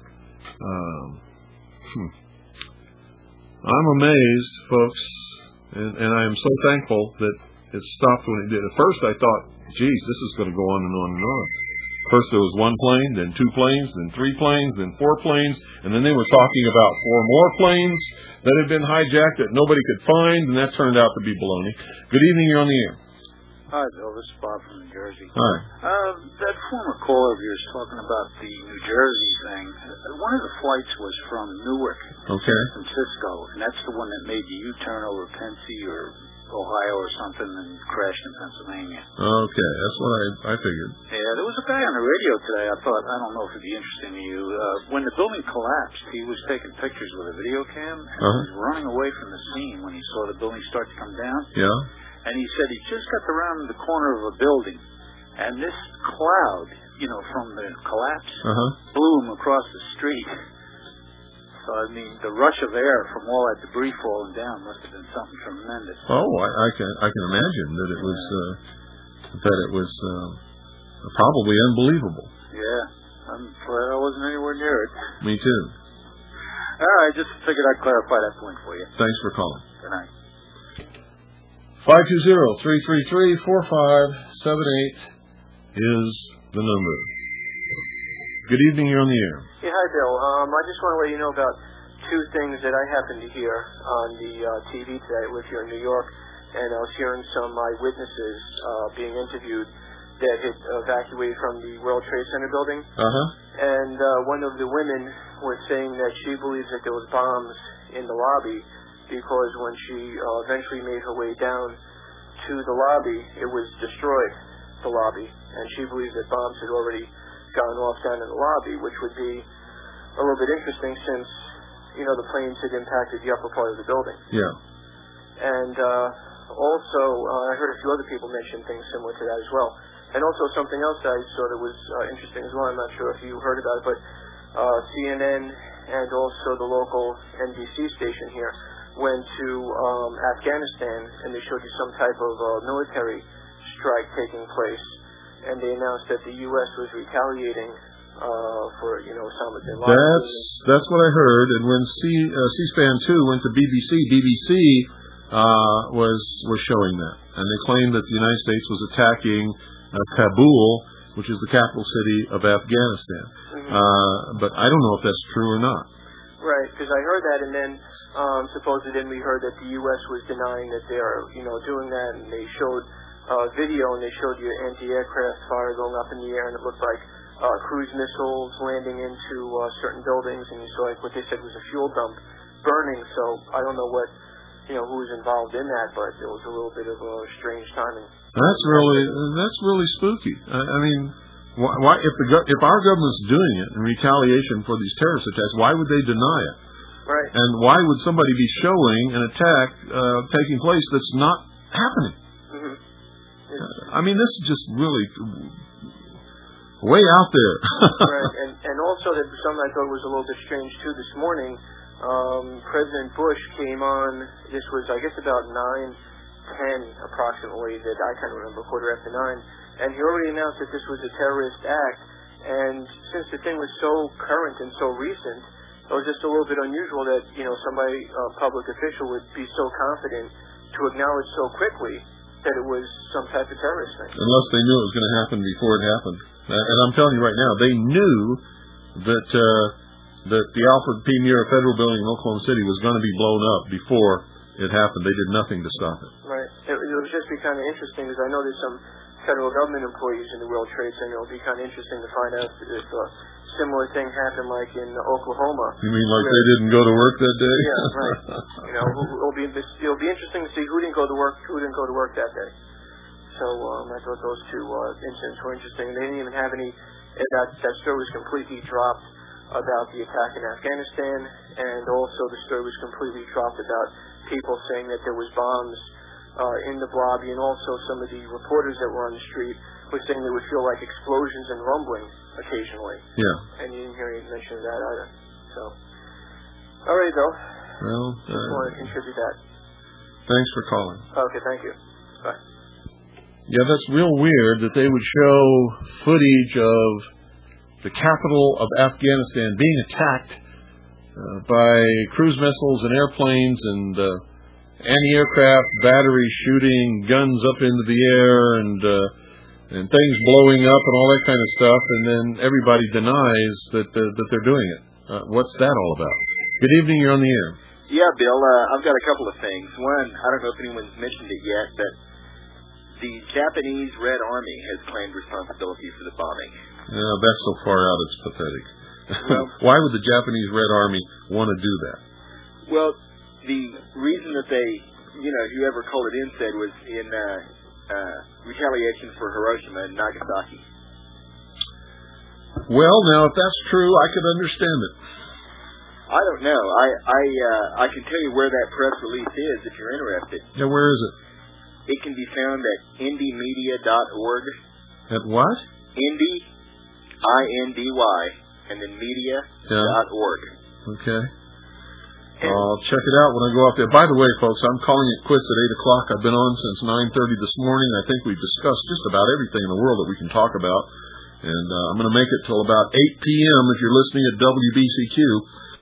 I'm amazed, folks, and I am so thankful that it stopped when it did. At first I thought, geez, this is going to go on and on and on. First there was one plane, then 2 planes, then 3 planes, then 4 planes, and then they were talking about 4 more planes that had been hijacked that nobody could find, and that turned out to be baloney. Good evening, you're on the air. Hi, Bill. This is Bob from New Jersey. Hi. That former caller of yours talking about the New Jersey thing, one of the flights was from Newark to San Francisco, and that's the one that made the U-turn over Pennsy or Ohio or something and crashed in Pennsylvania. Okay, that's what I figured. Yeah, there was a guy on the radio today. I thought, I don't know if it'd be interesting to you. When the building collapsed, he was taking pictures with a video cam, and he was running away from the scene when he saw the building start to come down. Yeah. And he said he just got around the corner of a building, and this cloud, from the collapse, blew him across the street. So, I mean, the rush of air from all that debris falling down must have been something tremendous. Oh, I can imagine that it was probably unbelievable. Yeah, I'm glad I wasn't anywhere near it. Me too. All right, just figured I'd clarify that point for you. Thanks for calling. Good night. 520-333-4578 is the number. Good evening, you're on the air. Yeah, hi, Bill. I just want to let you know about 2 things that I happened to hear on the TV today. I live here in New York, and I was hearing some eyewitnesses being interviewed that had evacuated from the World Trade Center building. And one of the women was saying that she believes that there was bombs in the lobby, because when she eventually made her way down to the lobby, it was destroyed, the lobby. And she believes that bombs had already gone off down in the lobby, which would be a little bit interesting since, the planes had impacted the upper part of the building. Yeah. And also, I heard a few other people mention things similar to that as well. And also something else that I thought it was interesting as well. I'm not sure if you heard about it, but CNN and also the local NBC station here went to Afghanistan, and they showed you some type of military strike taking place, and they announced that the U.S. was retaliating for Osama bin Laden. That's what I heard. And when C-SPAN 2 went to BBC was showing that, and they claimed that the United States was attacking Kabul, which is the capital city of Afghanistan. But I don't know if that's true or not. Right, because I heard that, and then supposedly then we heard that the U.S. was denying that they are, doing that, and they showed video, and they showed you anti-aircraft fire going up in the air, and it looked like cruise missiles landing into certain buildings, and you saw what they said was a fuel dump burning. So I don't know what, who was involved in that, but it was a little bit of a strange timing. That's really spooky. I mean, why if our government's doing it in retaliation for these terrorist attacks, why would they deny it? Right. And why would somebody be showing an attack taking place that's not happening? Mm-hmm. I mean, this is just really way out there. Right. And also, that something I thought was a little bit strange too. This morning, President Bush came on. This was, I guess, about 9:10 approximately. That I can't remember, 9:15, and he already announced that this was a terrorist act. And since the thing was so current and so recent, it was just a little bit unusual that somebody, a public official, would be so confident to acknowledge so quickly that it was some type of terrorist thing. Unless they knew it was going to happen before it happened. And I'm telling you right now, they knew that the Alfred P. Muir Federal Building in Oklahoma City was going to be blown up before it happened. They did nothing to stop it. Right. It would just be kind of interesting, because I know there's some federal government employees in the World Trade Center. It'll be kind of interesting to find out if a similar thing happened like in Oklahoma. You mean like they didn't go to work that day? Yeah, right. It'll be interesting to see who didn't go to work that day. So I thought those two incidents were interesting. They didn't even have any. That story was completely dropped about the attack in Afghanistan, and also the story was completely dropped about people saying that there was bombs in the lobby, and also some of the reporters that were on the street were saying they would feel like explosions and rumbling occasionally. Yeah. And you didn't hear any mention of that either. So, all right, Bill. Well, just want to contribute that. Thanks for calling. Okay, thank you. Bye. Yeah, that's real weird that they would show footage of the capital of Afghanistan being attacked by cruise missiles and airplanes and anti-aircraft batteries shooting guns up into the air and things blowing up and all that kind of stuff, and then everybody denies that they're doing it. What's that all about? Good evening, you're on the air. Yeah, Bill, I've got a couple of things. One, I don't know if anyone's mentioned it yet, but the Japanese Red Army has claimed responsibility for the bombing. That's so far out, it's pathetic. Well, why would the Japanese Red Army want to do that? Well, the reason that they, whoever called it in said was in retaliation for Hiroshima and Nagasaki. Well, now, if that's true, I could understand it. I don't know. I can tell you where that press release is if you're interested. Yeah, where is it? It can be found at indymedia.org. At what? Indy, I-N-D-Y, and then media.org. Okay. I'll check it out when I go up there. By the way, folks, I'm calling it quits at 8 o'clock. I've been on since 9:30 this morning. I think we've discussed just about everything in the world that we can talk about. And I'm going to make it till about 8 p.m. if you're listening at WBCQ.